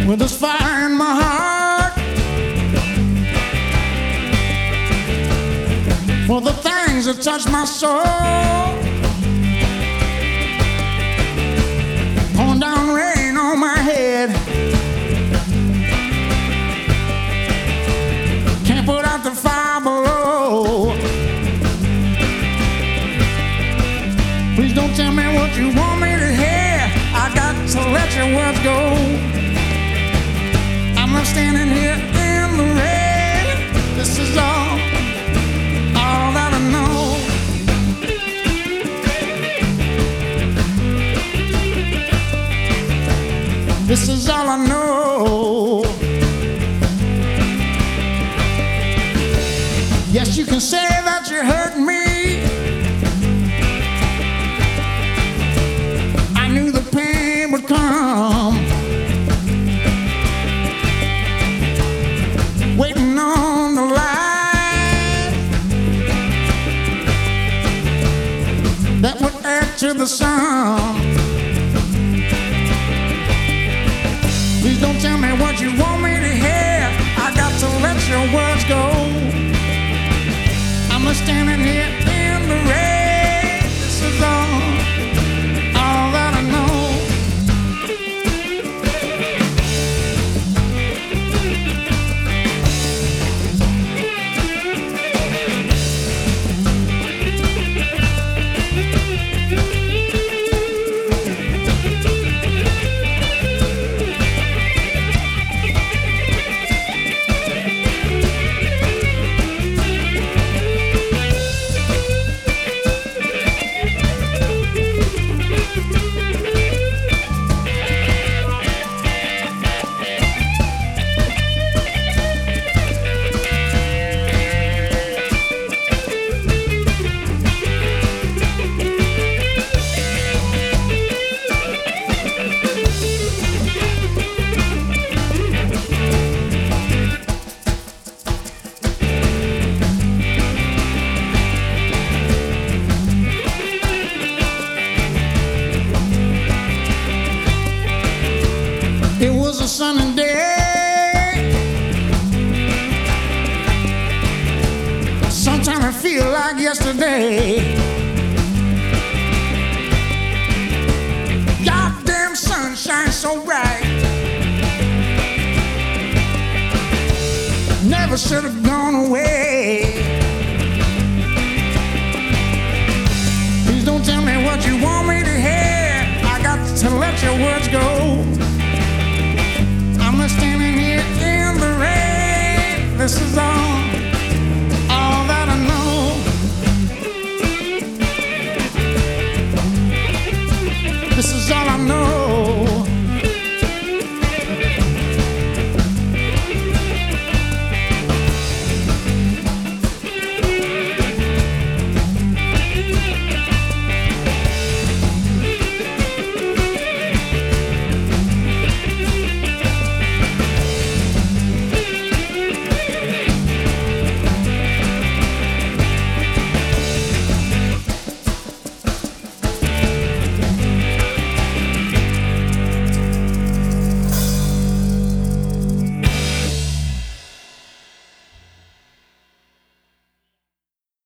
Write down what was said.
with this fire in my heart for the things that touch my soul. Pouring down rain on my head, can't put out the fire below. Please don't tell me what you want me to hear. I got to let your words go. I'm not standing here in the rain. This is all that I know. This is all I know. Yes, you can say that you hurt me. I knew the pain would come, waiting on the light that would add to the sun. Please don't tell me what you want me to hear. I got to let your words go. I'm not standing here in the rain. This is all that I know. It was a sunny day. Sometimes I feel like yesterday. Goddamn sun shines so bright. Never should have gone away. Please don't tell me what you want me to hear. I got to let your words go. I'm standing here in the rain. This is all